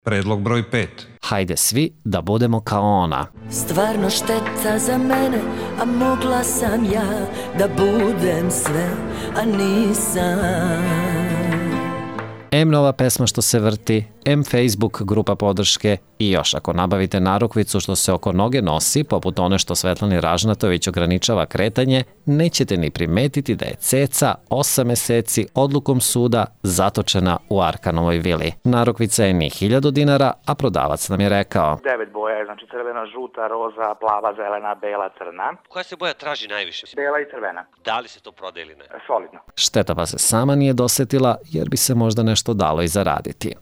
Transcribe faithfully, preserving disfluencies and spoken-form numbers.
Predlog broj pet. Hajde svi da budemo kao ona. Stvarno šteta za mene, a mogla sam ja da budem sve, a nisam. Em nova pesma što se vrti, em Facebook grupa podrške i još ako nabavite narukvicu što se oko noge nosi, poput one što Svetlani Ražnatović ograničava kretanje, nećete ni primetiti da je ceca osam meseci odlukom suda zatočena u Arkanovoj vili. Narukvica je ni hiljadu dinara, a prodavac nam je rekao: Devet boja, znači crvena, žuta, roza, plava, zelena, bela, crna. Koja se boja traži najviše? Bela i crvena. Da li se to prodaje ili ne? Solidno. Šteta pa se sama nije dosetila jer bi se možda nešto dalo i zaraditi.